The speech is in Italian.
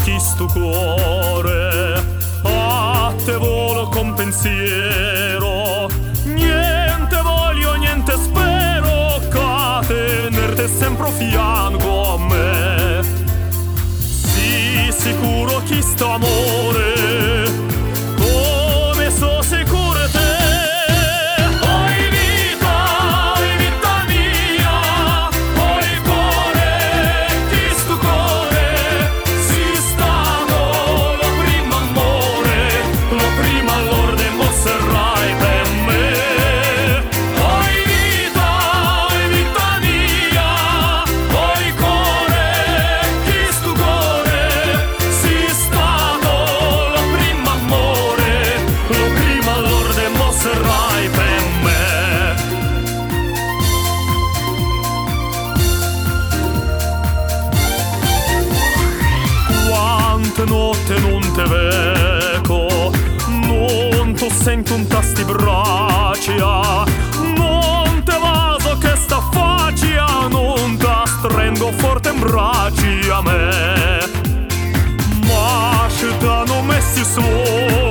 chi sto cuore, a te volo con pensiero, niente voglio, niente spero, che tenerte sempre a fianco a me. Sì, sicuro chi sto amore, come so sicuro te. Notte non te veco, non ti sento un tasti braccia, non te vaso che sta faccia, non ti stringo forte in braccia a me, ma ci t'hanno messi su.